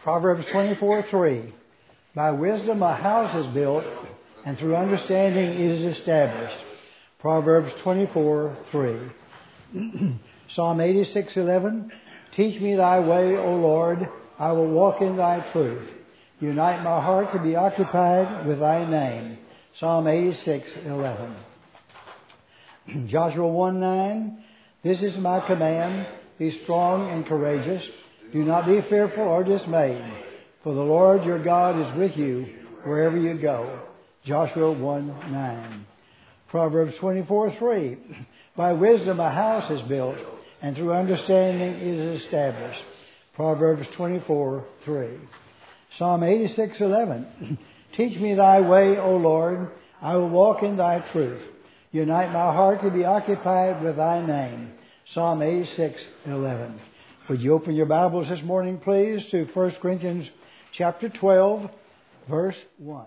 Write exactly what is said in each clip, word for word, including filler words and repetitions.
Proverbs twenty-four three. By wisdom a house is built, and through understanding it is established. Proverbs twenty-four three. Psalm eighty-six eleven. Teach me thy way, O Lord. I will walk in thy truth. Unite my heart to be occupied with thy name. Psalm eighty-six eleven. Joshua one nine. This is my command. Be strong and courageous. Do not be fearful or dismayed, for the Lord your God is with you wherever you go. Joshua one nine. Proverbs twenty-four three. By wisdom a house is built, and through understanding it is established. Proverbs twenty-four three. Psalm eighty-six eleven. Teach me thy way, O Lord. I will walk in thy truth. Unite my heart to be occupied with thy name. Psalm eighty-six eleven. Would you open your Bibles this morning, please, to First Corinthians chapter twelve, verse one.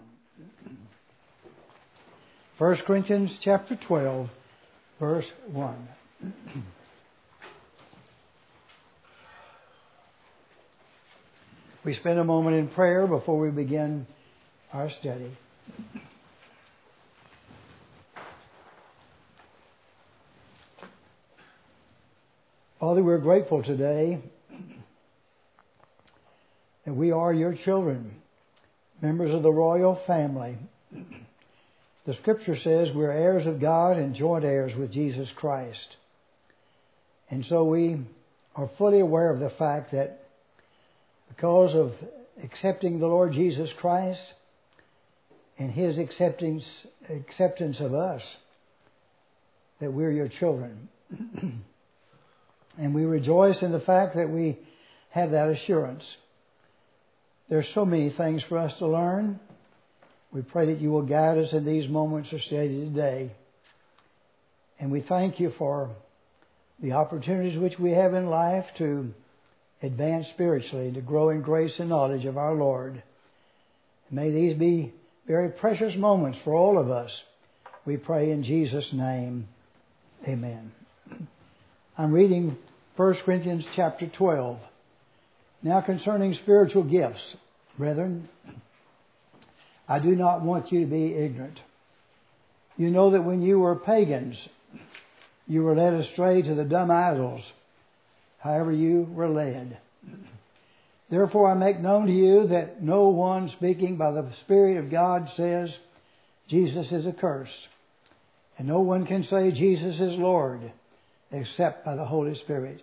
First Corinthians chapter twelve, verse one. We spend a moment in prayer before we begin our study. Father, we're grateful today that we are your children, members of the royal family. The Scripture says we're heirs of God and joint heirs with Jesus Christ. And so we are fully aware of the fact that because of accepting the Lord Jesus Christ and His acceptance, acceptance of us, that we're your children. And we rejoice in the fact that we have that assurance. There's so many things for us to learn. We pray that you will guide us in these moments of study today. And we thank you for the opportunities which we have in life to advance spiritually, to grow in grace and knowledge of our Lord. May these be very precious moments for all of us. We pray in Jesus' name. Amen. I'm reading First Corinthians chapter twelve. Now concerning spiritual gifts, brethren, I do not want you to be ignorant. You know that when you were pagans, you were led astray to the dumb idols, however you were led. Therefore I make known to you that no one speaking by the Spirit of God says Jesus is accursed, and no one can say Jesus is Lord except by the Holy Spirit.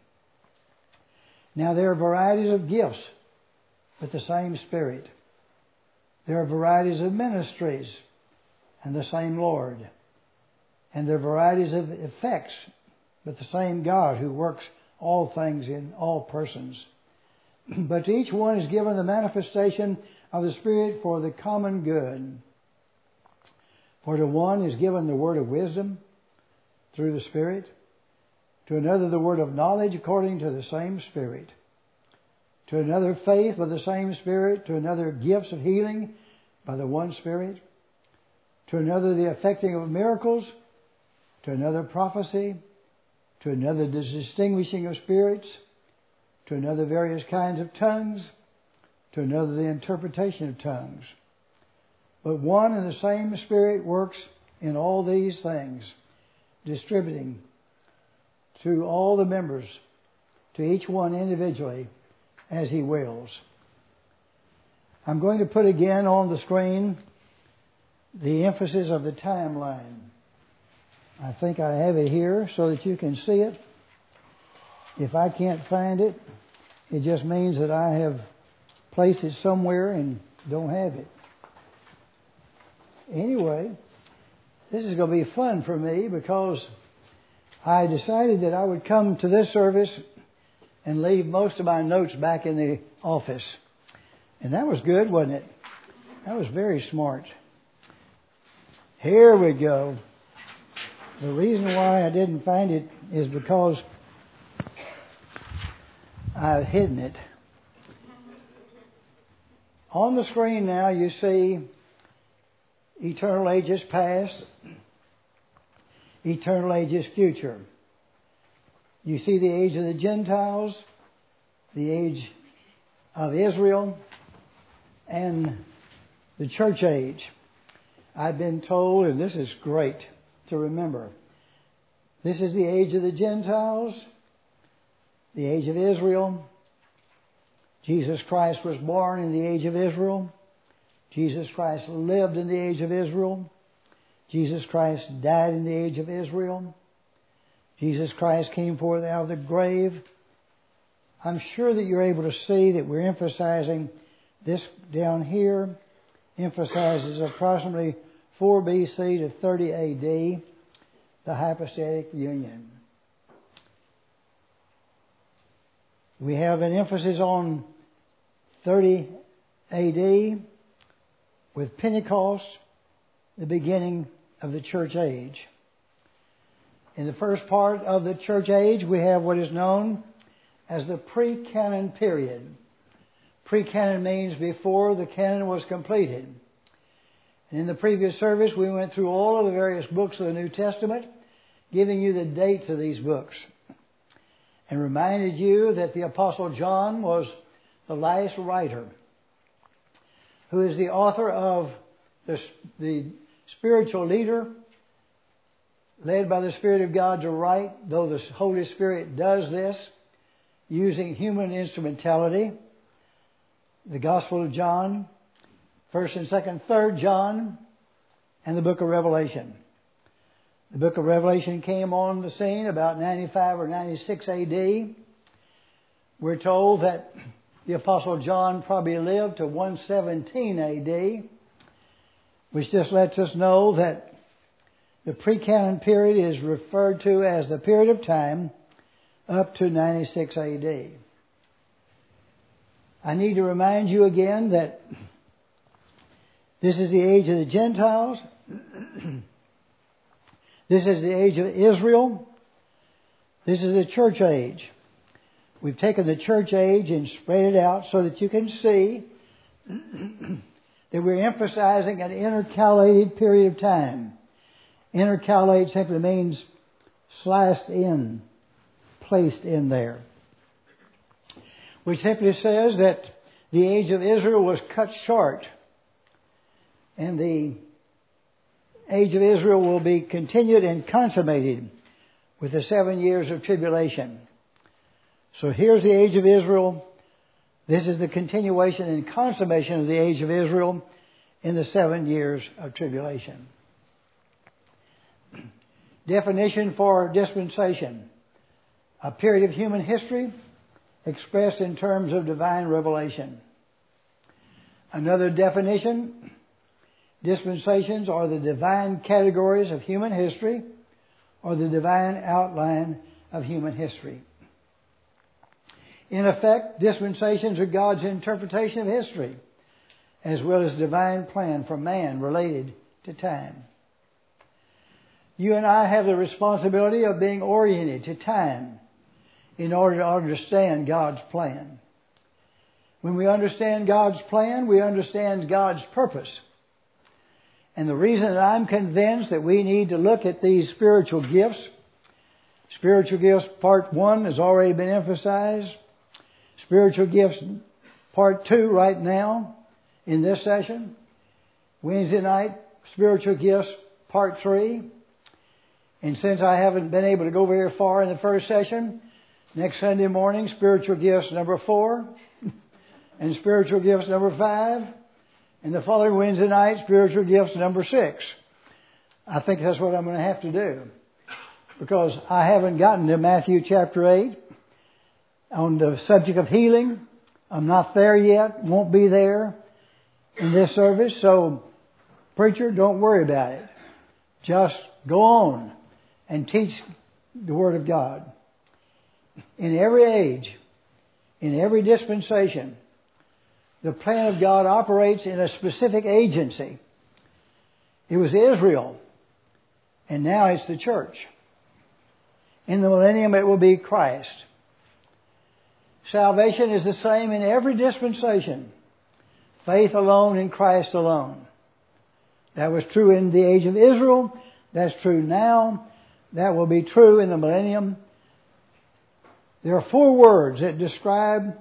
Now there are varieties of gifts, but the same Spirit. There are varieties of ministries, and the same Lord. And there are varieties of effects, but the same God who works all things in all persons. But to each one is given the manifestation of the Spirit for the common good. For to one is given the word of wisdom through the Spirit, to another the word of knowledge according to the same Spirit, to another faith by the same Spirit, to another gifts of healing by the one Spirit, to another the effecting of miracles, to another prophecy, to another the distinguishing of spirits, to another various kinds of tongues, to another the interpretation of tongues. But one and the same Spirit works in all these things, distributing to all the members, to each one individually, as He wills. I'm going to put again on the screen the emphasis of the timeline. I think I have it here so that you can see it. If I can't find it, it just means that I have placed it somewhere and don't have it. Anyway, this is going to be fun for me because I decided that I would come to this service and leave most of my notes back in the office. And that was good, wasn't it? That was very smart. Here we go. The reason why I didn't find it is because I've hidden it. On the screen now you see eternal ages past, eternal ages future. You see the age of the Gentiles, the age of Israel and the church age. I've been told, and this is great to remember, this is the age of the Gentiles, the age of Israel. Jesus Christ was born in the age of Israel. Jesus Christ lived in the age of Israel. Jesus Christ died in the age of Israel. Jesus Christ came forth out of the grave. I'm sure that you're able to see that we're emphasizing this down here, emphasizes approximately four B C to thirty A D, the hypostatic union. We have an emphasis on thirty A D with Pentecost, the beginning of the church age. In the first part of the church age, we have what is known as the pre-canon period. Pre-canon means before the canon was completed. And in the previous service, we went through all of the various books of the New Testament, giving you the dates of these books, and reminded you that the Apostle John was the last writer, who is the author of the, the spiritual leader, led by the Spirit of God to write, though the Holy Spirit does this using human instrumentality. The Gospel of John, First and Second, Third John, and the Book of Revelation. The Book of Revelation came on the scene about ninety-five or ninety-six A D. We're told that the Apostle John probably lived to one seventeen A D, which just lets us know that the pre-canon period is referred to as the period of time up to ninety-six A D. I need to remind you again that this is the age of the Gentiles. This is the age of Israel. This is the church age. We've taken the church age and spread it out so that you can see that we're emphasizing an intercalated period of time. Intercalate simply means sliced in, placed in there, which simply says that the age of Israel was cut short, and the age of Israel will be continued and consummated with the seven years of tribulation. So here's the age of Israel. This is the continuation and consummation of the age of Israel in the seven years of tribulation. Definition for dispensation: a period of human history expressed in terms of divine revelation. Another definition: dispensations are the divine categories of human history or the divine outline of human history. In effect, dispensations are God's interpretation of history as well as divine plan for man related to time. You and I have the responsibility of being oriented to time in order to understand God's plan. When we understand God's plan, we understand God's purpose. And the reason that I'm convinced that we need to look at these spiritual gifts, spiritual gifts part one has already been emphasized. Spiritual gifts part two right now in this session. Wednesday night, spiritual gifts part three. And since I haven't been able to go very far in the first session, next Sunday morning, spiritual gifts number four, and spiritual gifts number five, and the following Wednesday night, spiritual gifts number six. I think that's what I'm going to have to do, because I haven't gotten to Matthew chapter eight on the subject of healing. I'm not there yet, won't be there in this service, so preacher, don't worry about it. Just go on and teach the Word of God. In every age, in every dispensation, the plan of God operates in a specific agency. It was Israel, and now it's the church. In the millennium, it will be Christ. Salvation is the same in every dispensation. Faith alone in Christ alone. That was true in the age of Israel. That's true now. That will be true in the millennium. There are four words that describe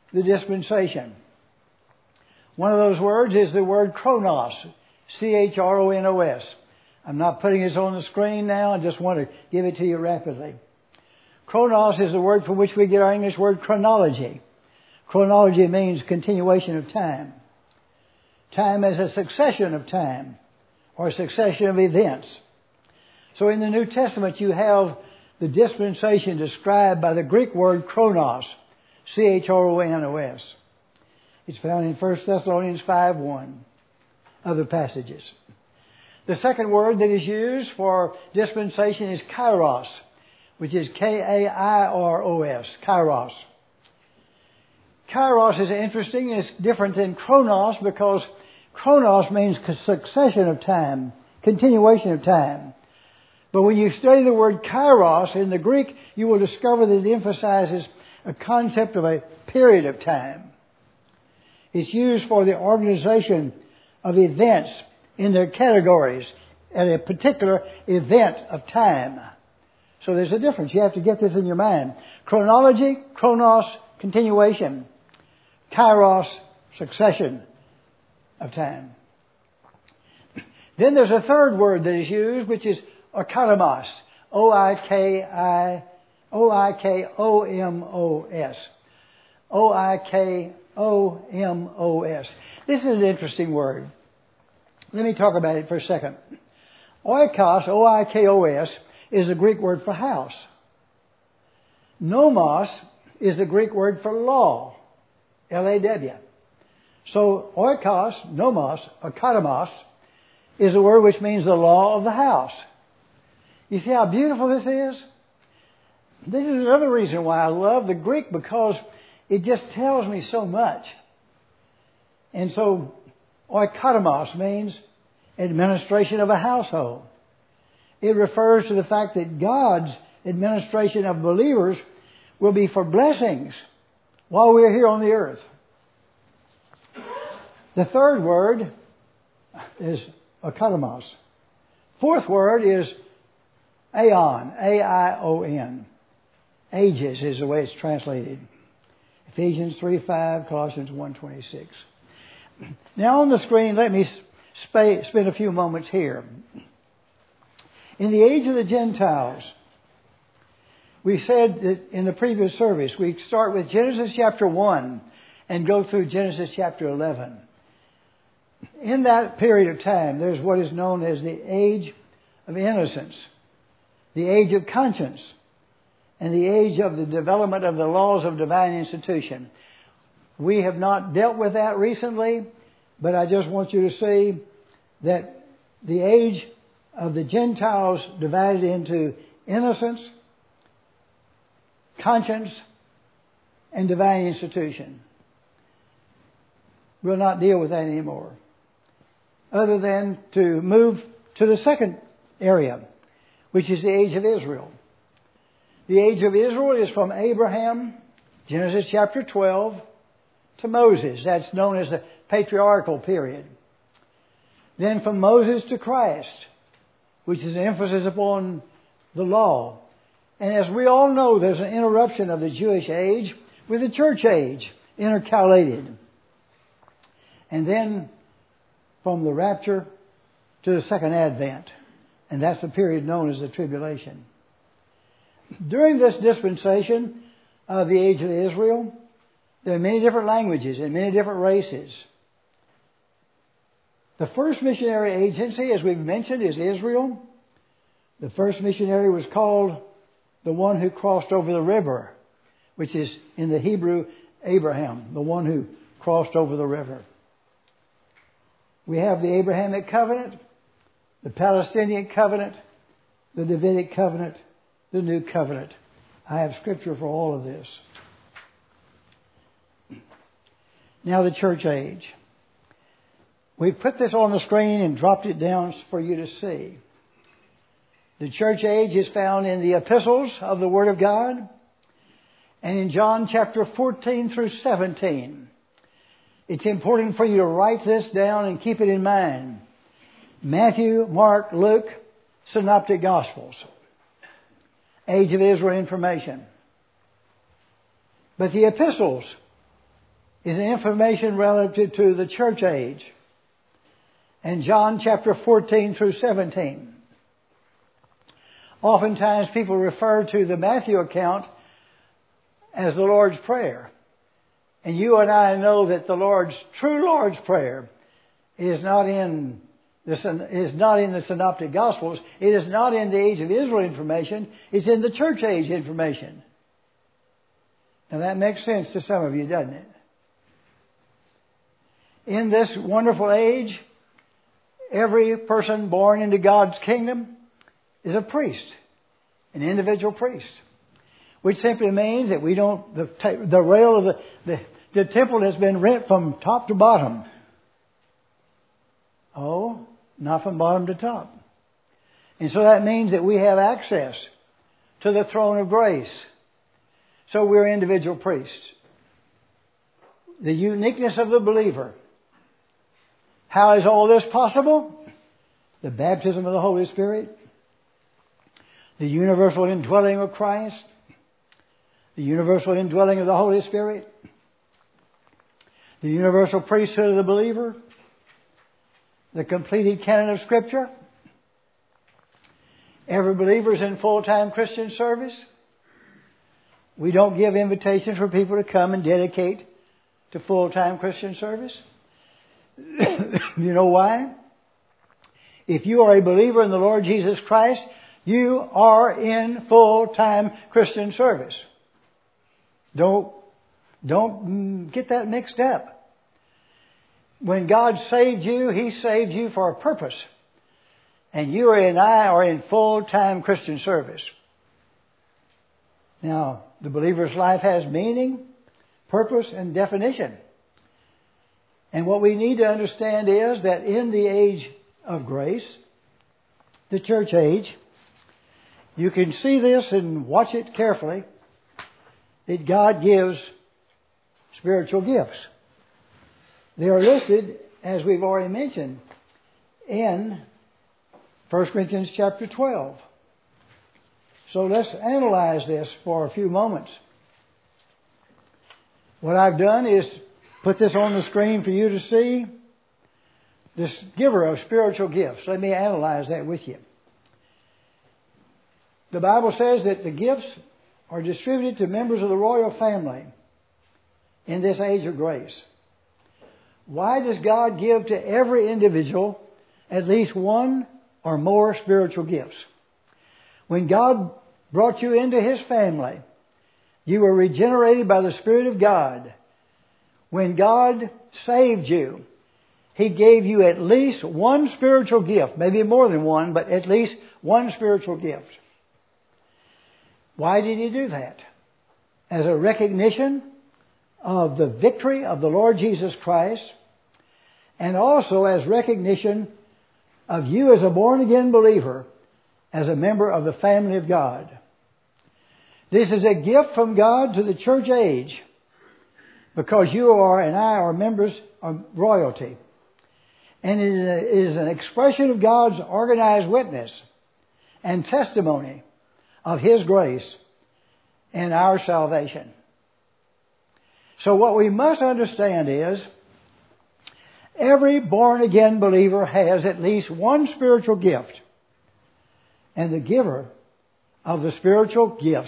the dispensation. One of those words is the word chronos, C H R O N O S. I'm not putting this on the screen now. I just want to give it to you rapidly. Chronos is the word from which we get our English word chronology. Chronology means continuation of time. Time as a succession of time or a succession of events. So in the New Testament you have the dispensation described by the Greek word chronos, C H R O N O S. It's found in First Thessalonians five one, other passages. The second word that is used for dispensation is kairos, which is K A I R O S, kairos. Kairos is interesting. It's different than chronos because chronos means succession of time, continuation of time. But when you study the word kairos in the Greek, you will discover that it emphasizes a concept of a period of time. It's used for the organization of events in their categories at a particular event of time. So there's a difference. You have to get this in your mind. Chronology, chronos, continuation. Kairos, succession of time. Then there's a third word that is used, which is oikotomos. O I K I, O I K O M O S. O I K O M O S. This is an interesting word. Let me talk about it for a second. Oikos, O I K O S, is the Greek word for house. Nomos is the Greek word for law. L A W. So oikos, nomos, oikotomos, is a word which means the law of the house. You see how beautiful this is? This is another reason why I love the Greek, because it just tells me so much. And so oikotomos means administration of a household. It refers to the fact that God's administration of believers will be for blessings while we're here on the earth. The third word is oikotomos. Fourth word is aeon, A I O N. Ages is the way it's translated. Ephesians three five, Colossians one twenty-six. Now on the screen, let me sp- spend a few moments here. In the age of the Gentiles, we said that in the previous service, we start with Genesis chapter one and go through Genesis chapter eleven. In that period of time, there's what is known as the age of innocence, the age of conscience, and the age of the development of the laws of divine institution. We have not dealt with that recently, but I just want you to see that the age of the Gentiles divided into innocence, conscience, and divine institution. We'll not deal with that anymore, other than to move to the second area, which is the age of Israel. The age of Israel is from Abraham, Genesis chapter twelve, to Moses. That's known as the patriarchal period. Then from Moses to Christ, which is an emphasis upon the law. And as we all know, there's an interruption of the Jewish age with the church age, intercalated. And then from the rapture to the second advent. And that's the period known as the tribulation. During this dispensation of the age of Israel, there are many different languages and many different races. The first missionary agency, as we've mentioned, is Israel. The first missionary was called the one who crossed over the river, which is in the Hebrew Abraham, the one who crossed over the river. We have the Abrahamic covenant, the Palestinian covenant, the Davidic covenant, the new covenant. I have scripture for all of this. Now the church age. We put this on the screen and dropped it down for you to see. The church age is found in the epistles of the Word of God and in John chapter fourteen through seventeen. It's important for you to write this down and keep it in mind. Matthew, Mark, Luke, Synoptic Gospels. Age of Israel information. But the epistles is information relative to the church age. And John chapter fourteen through seventeen. Oftentimes people refer to the Matthew account as the Lord's Prayer. And you and I know that the Lord's, true Lord's Prayer is not in the, is not in the Synoptic Gospels. It is not in the Age of Israel information. It's in the church age information. Now that makes sense to some of you, doesn't it? In this wonderful age, every person born into God's kingdom is a priest, an individual priest, which simply means that we don't, the, the rail of the, the, the temple has been rent from top to bottom. Oh, not from bottom to top. And so that means that we have access to the throne of grace. So we're individual priests. The uniqueness of the believer. How is all this possible? The baptism of the Holy Spirit, the universal indwelling of Christ, the universal indwelling of the Holy Spirit, the universal priesthood of the believer, the completed canon of Scripture. Every believer is in full-time Christian service. We don't give invitations for people to come and dedicate to full-time Christian service. You know why? If you are a believer in the Lord Jesus Christ, you are in full-time Christian service. Don't, don't get that mixed up. When God saved you, He saved you for a purpose. And you and I are in full-time Christian service. Now, the believer's life has meaning, purpose, and definition. And what we need to understand is that in the age of grace, the church age, you can see this and watch it carefully, that God gives spiritual gifts. They are listed, as we've already mentioned, in First Corinthians chapter twelve. So let's analyze this for a few moments. What I've done is put this on the screen for you to see. This giver of spiritual gifts. Let me analyze that with you. The Bible says that the gifts are distributed to members of the royal family in this age of grace. Why does God give to every individual at least one or more spiritual gifts? When God brought you into His family, you were regenerated by the Spirit of God. When God saved you, He gave you at least one spiritual gift, maybe more than one, but at least one spiritual gift. Why did He do that? As a recognition of the victory of the Lord Jesus Christ, and also as recognition of you as a born-again believer, as a member of the family of God. This is a gift from God to the church age, because you are and I are members of royalty. And it is an expression of God's organized witness and testimony of His grace and our salvation. So what we must understand is every born-again believer has at least one spiritual gift. And the giver of the spiritual gifts,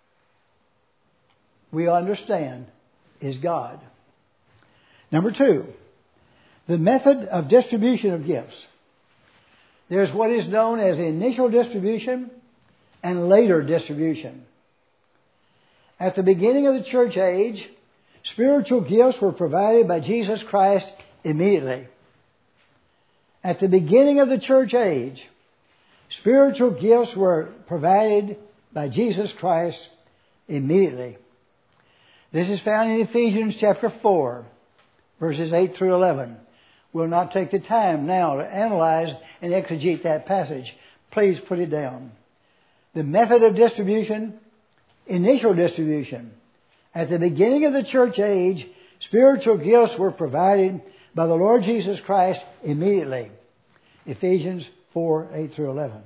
we understand, is God. Number two, the method of distribution of gifts. There's what is known as initial distribution and later distribution. At the beginning of the church age, spiritual gifts were provided by Jesus Christ immediately. At the beginning of the church age, spiritual gifts were provided by Jesus Christ immediately. This is found in Ephesians chapter four, verses eight through eleven. We'll not take the time now to analyze and exegete that passage. Please put it down. The method of distribution, initial distribution. At the beginning of the church age, spiritual gifts were provided by the Lord Jesus Christ immediately. Ephesians four, eight through eleven.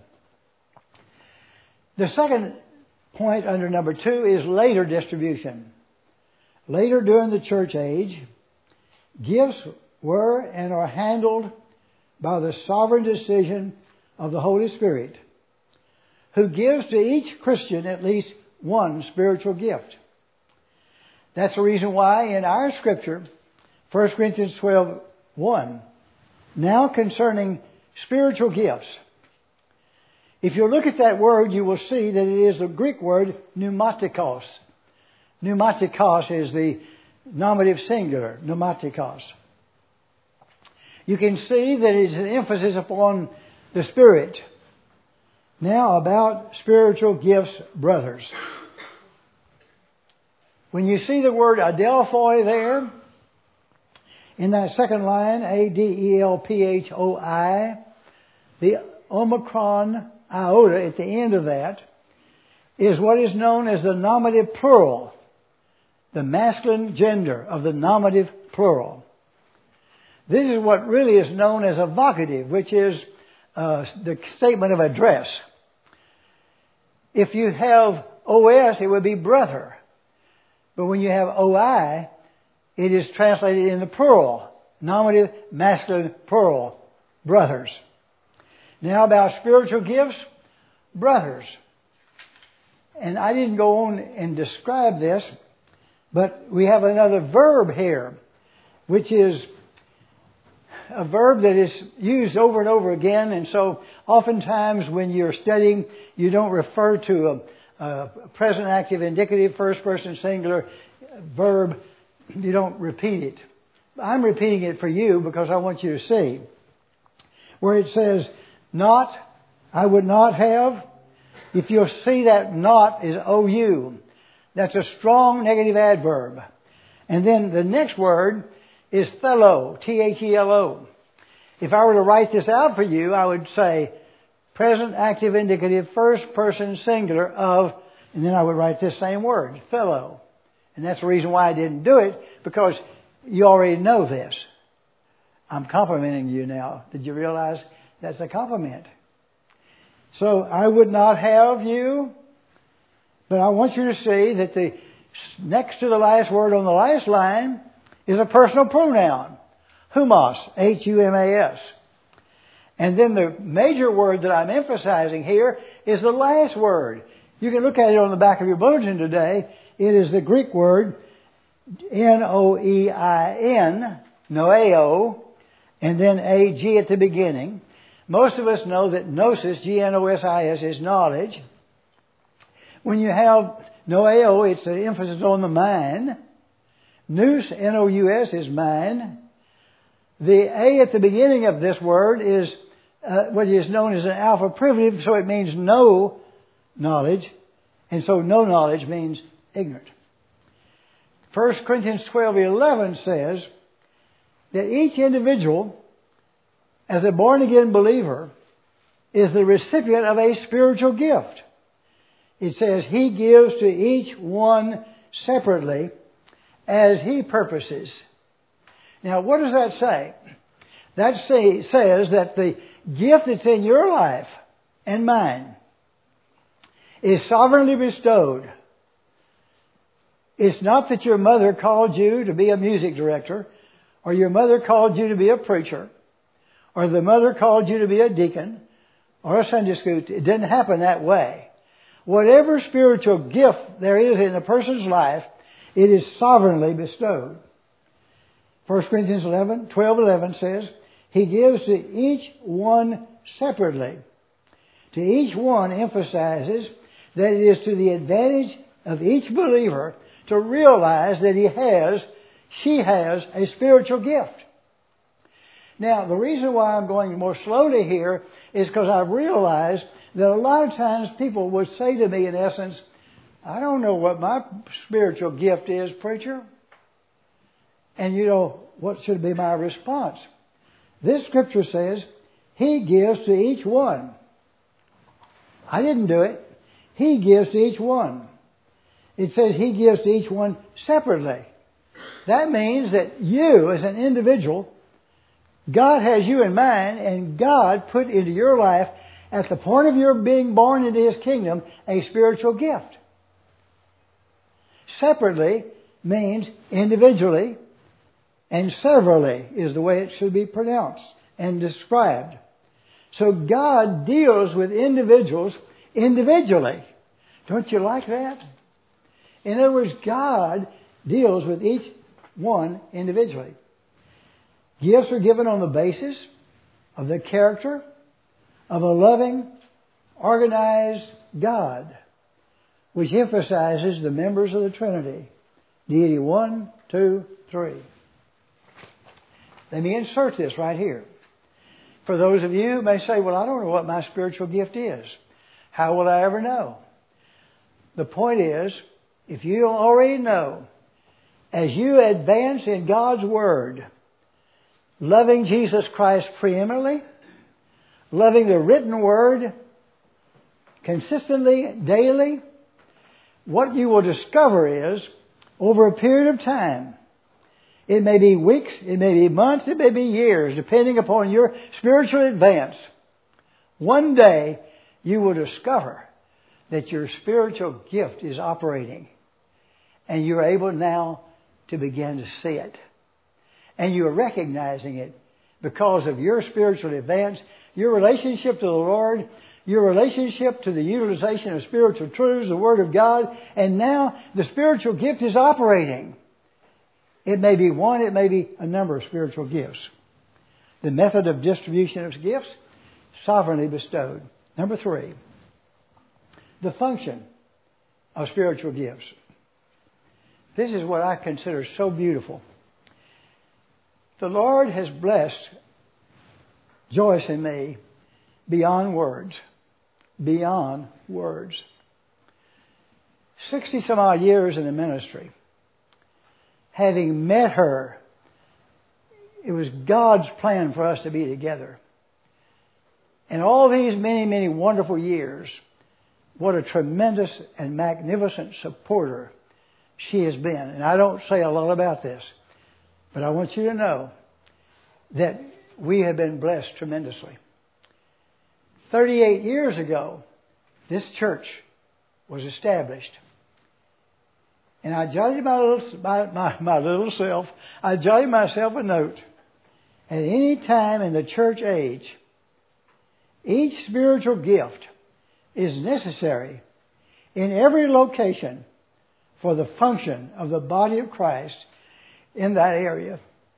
The second point under number two is later distribution. Later during the church age, gifts were and are handled by the sovereign decision of the Holy Spirit, who gives to each Christian at least one spiritual gift. That's the reason why in our scripture, First Corinthians twelve one, now concerning spiritual gifts. If you look at that word, you will see that it is the Greek word pneumatikos. Pneumatikos is the nominative singular, pneumatikos. You can see that it is an emphasis upon the Spirit. Now about spiritual gifts, brothers. When you see the word adelphoi there, in that second line, A D E L P H O I, the omicron iota at the end of that is what is known as the nominative plural, the masculine gender of the nominative plural. This is what really is known as a vocative, which is uh, the statement of address. If you have O S, it would be brother. But when you have O I, it is translated in the plural, nominative, masculine, plural, brothers. Now about spiritual gifts, brothers. And I didn't go on and describe this, but we have another verb here, which is a verb that is used over and over again. And so oftentimes when you're studying, you don't refer to a, a present active indicative, first person singular verb. You don't repeat it. I'm repeating it for you because I want you to see. Where it says, not, I would not have. If you'll see that not is O U. That's a strong negative adverb. And then the next word is fellow, T H E L O. If I were to write this out for you, I would say present active indicative, first person singular of, and then I would write this same word, fellow. And that's the reason why I didn't do it, because you already know this. I'm complimenting you now. Did you realize that's a compliment? So I would not have you, but I want you to see that the next to the last word on the last line is a personal pronoun. Humos, H U M A S. And then the major word that I'm emphasizing here is the last word. You can look at it on the back of your bulletin today. It is the Greek word N O E I N, noeo, and then A G at the beginning. Most of us know that gnosis, G N O S I S, is knowledge. When you have noeo, it's an emphasis on the mind. Nous, N O U S, is mind. The A at the beginning of this word is uh, what is known as an alpha privative, so it means no knowledge. And so no knowledge means ignorant. First Corinthians twelve eleven says that each individual, as a born-again believer, is the recipient of a spiritual gift. It says he gives to each one separately as he purposes. Now, what does that say? That say, says that the gift that's in your life and mine is sovereignly bestowed. It's not that your mother called you to be a music director, or your mother called you to be a preacher, or the mother called you to be a deacon, or a Sunday school. It didn't happen that way. Whatever spiritual gift there is in a person's life, it is sovereignly bestowed. First Corinthians eleven, twelve eleven says, he gives to each one separately. To each one emphasizes that it is to the advantage of each believer to realize that he has, she has a spiritual gift. Now, the reason why I'm going more slowly here is because I've realized that a lot of times people would say to me, in essence, I don't know what my spiritual gift is, preacher. And you know, what should be my response? This scripture says, he gives to each one. I didn't do it. He gives to each one. It says he gives to each one separately. That means that you, as an individual, God has you in mind, and God put into your life, at the point of your being born into His kingdom, a spiritual gift. Separately, means individually, and severally is the way it should be pronounced and described. So God deals with individuals individually. Don't you like that? In other words, God deals with each one individually. Gifts are given on the basis of the character of a loving, organized God, which emphasizes the members of the Trinity. Deity one, two, three. Let me insert this right here. For those of you who may say, well, I don't know what my spiritual gift is. How will I ever know? The point is, if you don't already know, as you advance in God's Word, loving Jesus Christ preeminently, loving the written Word consistently, daily, what you will discover is, over a period of time, it may be weeks, it may be months, it may be years, depending upon your spiritual advance. One day, you will discover that your spiritual gift is operating. And you're able now to begin to see it. And you're recognizing it because of your spiritual advance, your relationship to the Lord, your relationship to the utilization of spiritual truths, the Word of God, and now the spiritual gift is operating. It may be one, it may be a number of spiritual gifts. The method of distribution of gifts, sovereignly bestowed. Number three, the function of spiritual gifts. This is what I consider so beautiful. The Lord has blessed Joyce and me beyond words. Beyond words. Sixty some odd years in the ministry. Having met her, it was God's plan for us to be together. And all these many, many wonderful years, what a tremendous and magnificent supporter she has been. And I don't say a lot about this, but I want you to know that we have been blessed tremendously. thirty-eight years ago, this church was established. And I jotted my little, my, my, my little self, I jotted myself a note. At any time in the church age, each spiritual gift is necessary in every location for the function of the body of Christ in that area.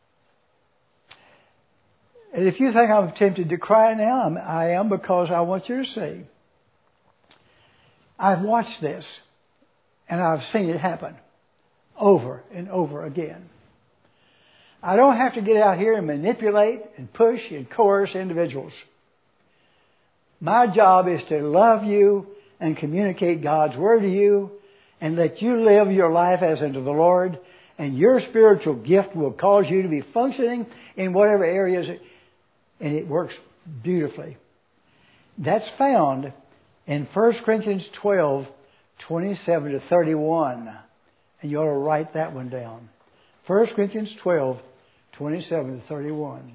And if you think I'm tempted to cry now, I'm, I am, because I want you to see. I've watched this, and I've seen it happen over and over again. I don't have to get out here and manipulate and push and coerce individuals. My job is to love you and communicate God's Word to you and let you live your life as unto the Lord, and your spiritual gift will cause you to be functioning in whatever areas, it, and it works beautifully. That's found in First Corinthians twelve, twenty-seven to thirty-one. And you ought to write that one down. First Corinthians twelve, twenty-seven to thirty-one.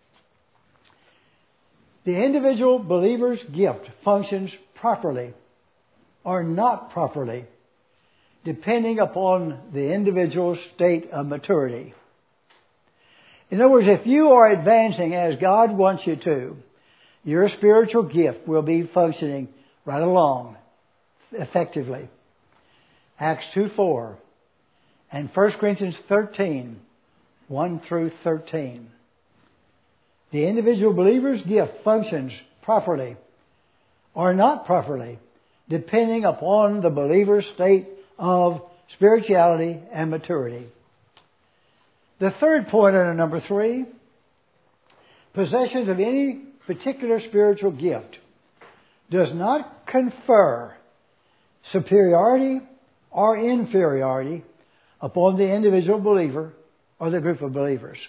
The individual believer's gift functions properly or not properly, depending upon the individual's state of maturity. In other words, if you are advancing as God wants you to, your spiritual gift will be functioning right along effectively. Acts two four and First Corinthians thirteen, one through thirteen. The individual believer's gift functions properly or not properly, depending upon the believer's state of spirituality and maturity. The third point under number three, possession of any particular spiritual gift does not confer superiority or inferiority upon the individual believer or the group of believers.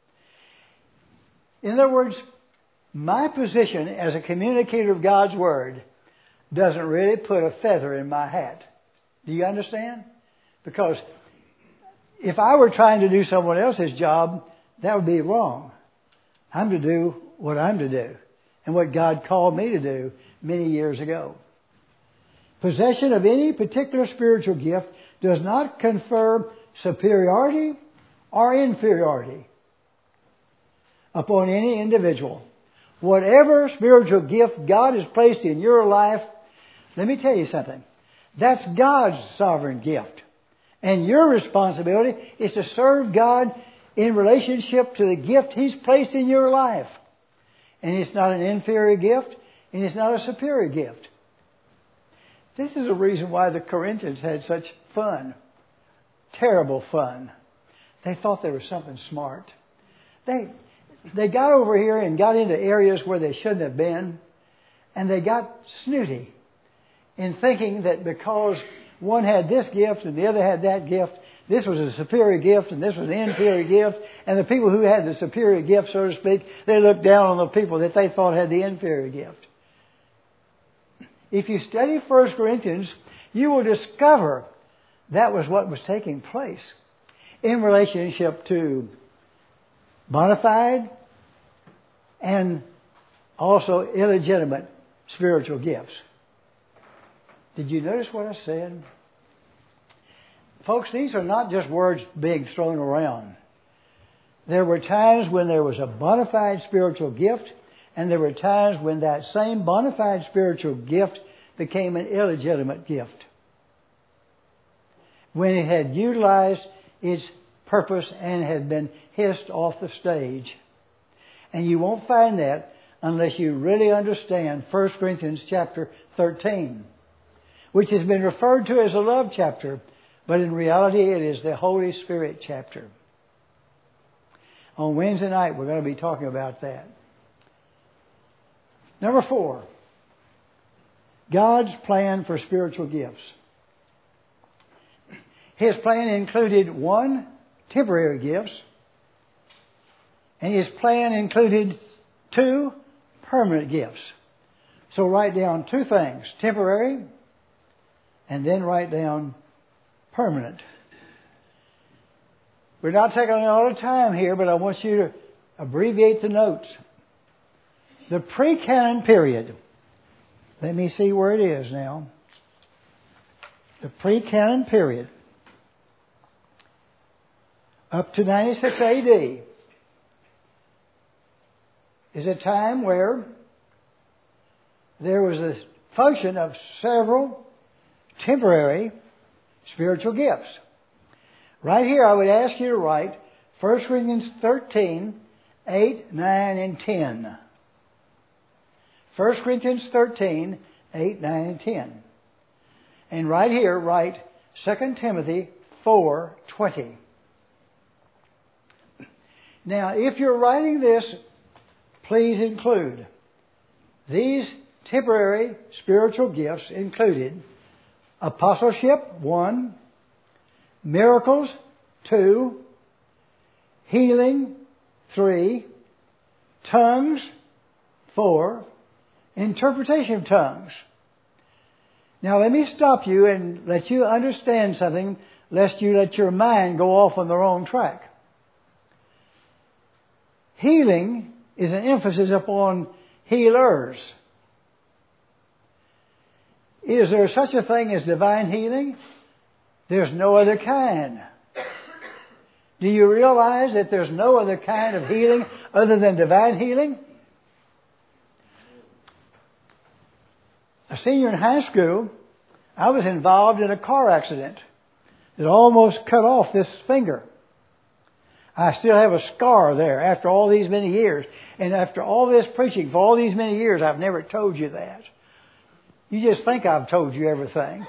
In other words, my position as a communicator of God's Word doesn't really put a feather in my hat. Do you understand? Because if I were trying to do someone else's job, that would be wrong. I'm to do what I'm to do and what God called me to do many years ago. Possession of any particular spiritual gift does not confer superiority or inferiority upon any individual. Whatever spiritual gift God has placed in your life, let me tell you something. That's God's sovereign gift. And your responsibility is to serve God in relationship to the gift He's placed in your life. And it's not an inferior gift, and it's not a superior gift. This is the reason why the Corinthians had such fun. Terrible fun. They thought they were something smart. They they got over here and got into areas where they shouldn't have been. And they got snooty in thinking that because one had this gift and the other had that gift, this was a superior gift and this was an inferior gift. And the people who had the superior gift, so to speak, they looked down on the people that they thought had the inferior gift. If you study First Corinthians, you will discover that was what was taking place in relationship to bona fide and also illegitimate spiritual gifts. Did you notice what I said? Folks, these are not just words being thrown around. There were times when there was a bona fide spiritual gift, and there were times when that same bona fide spiritual gift became an illegitimate gift. When it had utilized its purpose and had been hissed off the stage. And you won't find that unless you really understand First Corinthians chapter thirteen, which has been referred to as a love chapter, but in reality it is the Holy Spirit chapter. On Wednesday night we're going to be talking about that. Number four, God's plan for spiritual gifts. His plan included, one, temporary gifts. And His plan included, two, permanent gifts. So write down two things, temporary, and then write down permanent. We're not taking a lot of time here, but I want you to abbreviate the notes. The pre-canon period. Let me see where it is now. The pre-canon period. Up to ninety-six A D is a time where there was a function of several temporary spiritual gifts. Right here I would ask you to write First Corinthians thirteen, eight, nine, and ten. First Corinthians thirteen, eight, nine, and ten. And right here write Second Timothy four, twenty. Now, if you're writing this, please include these temporary spiritual gifts included apostleship, one, miracles, two, healing, three, tongues, four, interpretation of tongues. Now, let me stop you and let you understand something, lest you let your mind go off on the wrong track. Healing is an emphasis upon healers. Is there such a thing as divine healing? There's no other kind. Do you realize that there's no other kind of healing other than divine healing? A senior in high school, I was involved in a car accident that almost cut off this finger. I still have a scar there after all these many years. And after all this preaching for all these many years, I've never told you that. You just think I've told you everything.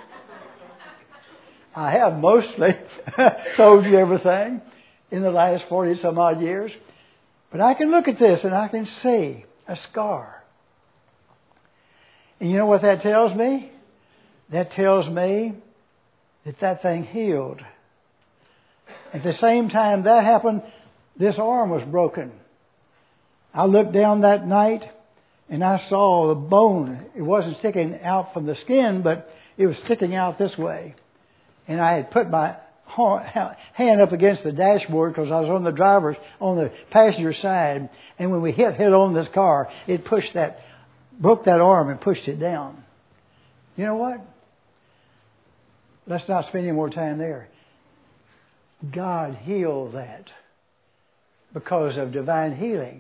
I have mostly told you everything in the last forty some odd years. But I can look at this and I can see a scar. And you know what that tells me? That tells me that that thing healed. At the same time that happened, this arm was broken. I looked down that night and I saw the bone. It wasn't sticking out from the skin, but it was sticking out this way. And I had put my hand up against the dashboard because I was on the driver's, on the passenger side. And when we hit head on this car, it pushed that, broke that arm and pushed it down. You know what? Let's not spend any more time there. God healed that because of divine healing.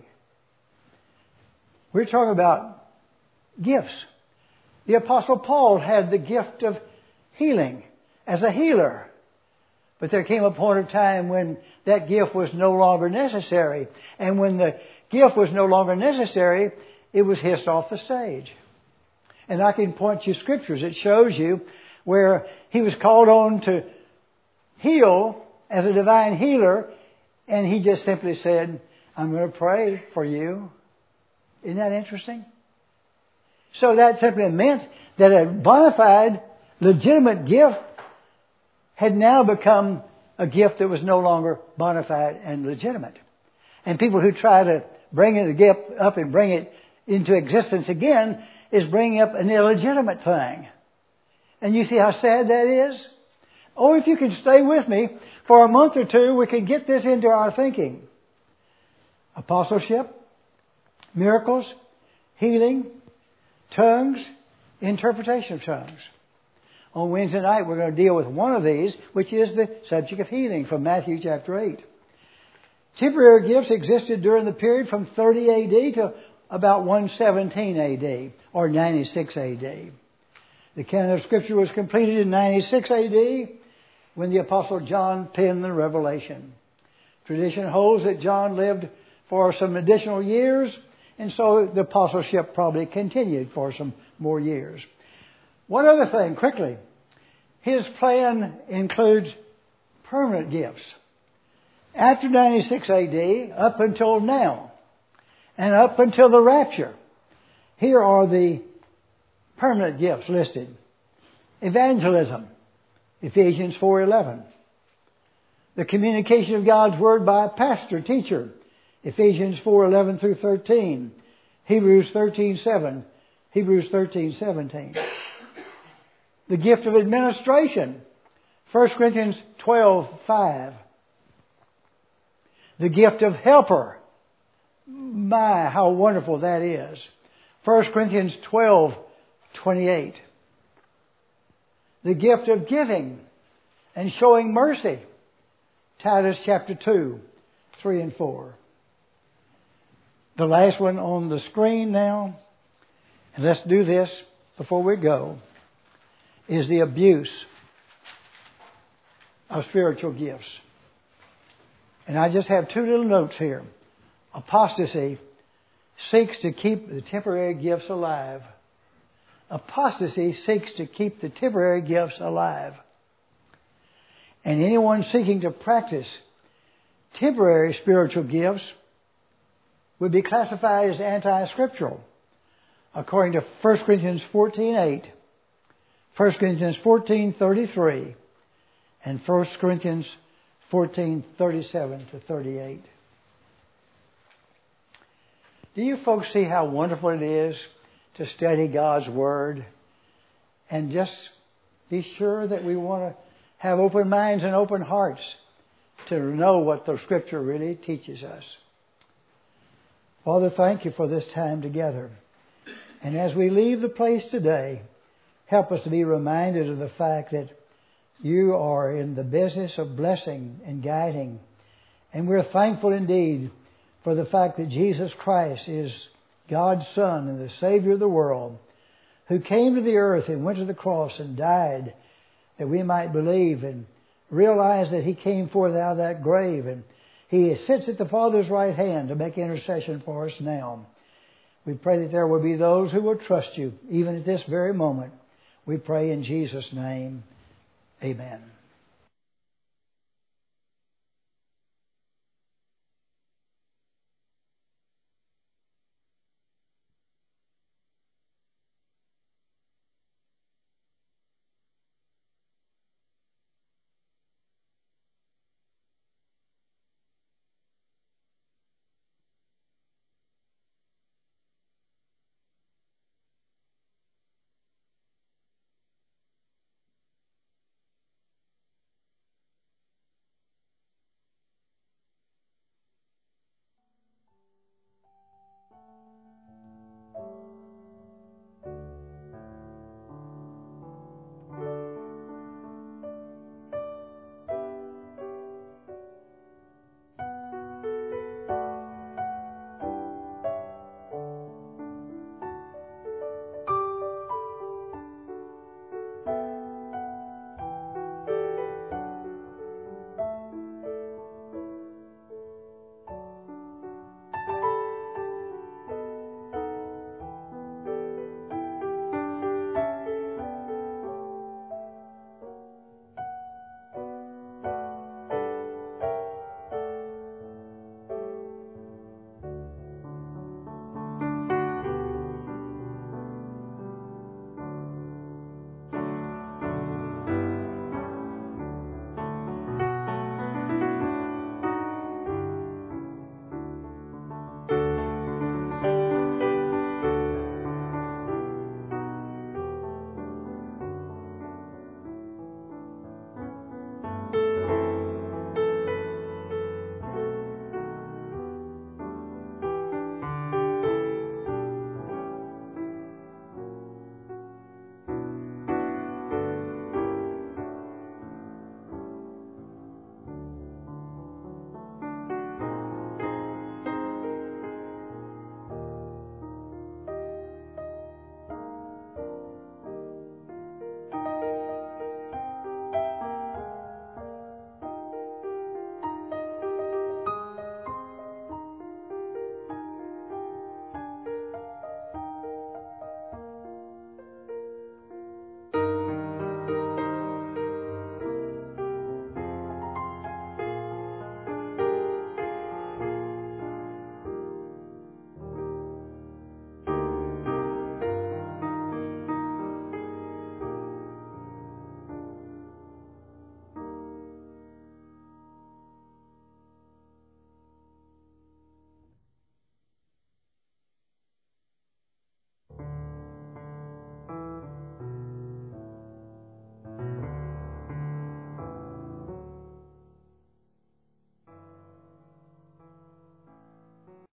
We're talking about gifts. The Apostle Paul had the gift of healing as a healer. But there came a point of time when that gift was no longer necessary. And when the gift was no longer necessary, it was hissed off the stage. And I can point you scriptures that shows you where he was called on to heal as a divine healer, and he just simply said, I'm going to pray for you. Isn't that interesting? So that simply meant that a bona fide, legitimate gift had now become a gift that was no longer bona fide and legitimate. And people who try to bring the gift up and bring it into existence again is bringing up an illegitimate thing. And you see how sad that is? Oh, if you can stay with me for a month or two, we can get this into our thinking. Apostleship, miracles, healing, tongues, interpretation of tongues. On Wednesday night, we're going to deal with one of these, which is the subject of healing from Matthew chapter eight. Temporary gifts existed during the period from thirty A D to about one seventeen A D or ninety-six A D. The canon of Scripture was completed in ninety-six A D when the Apostle John penned the Revelation. Tradition holds that John lived for some additional years, and so the apostleship probably continued for some more years. One other thing, quickly. His plan includes permanent gifts. After ninety-six A D, up until now, and up until the rapture, here are the permanent gifts listed. Evangelism, Ephesians four eleven. The communication of God's Word by a pastor, teacher, Ephesians four eleven through thirteen. Hebrews thirteen seven. Hebrews thirteen seventeen. The gift of administration, First Corinthians twelve five. The gift of helper. My, how wonderful that is. First Corinthians twelve twenty-eight. The gift of giving and showing mercy. Titus chapter two, three and four. The last one on the screen now, and let's do this before we go, is the abuse of spiritual gifts. And I just have two little notes here. Apostasy seeks to keep the temporary gifts alive. Apostasy seeks to keep the temporary gifts alive. And anyone seeking to practice temporary spiritual gifts would be classified as anti-scriptural, according to First Corinthians fourteen eight, First Corinthians fourteen thirty-three, and First Corinthians fourteen thirty-seven to thirty-eight. Do you folks see how wonderful it is to study God's Word and just be sure that we want to have open minds and open hearts to know what the Scripture really teaches us? Father, thank you for this time together. And as we leave the place today, help us to be reminded of the fact that you are in the business of blessing and guiding. And we're thankful indeed for the fact that Jesus Christ is God's Son and the Savior of the world, who came to the earth and went to the cross and died that we might believe and realize that He came forth out of that grave, and He sits at the Father's right hand to make intercession for us now. We pray that there will be those who will trust you even at this very moment. We pray in Jesus' name. Amen.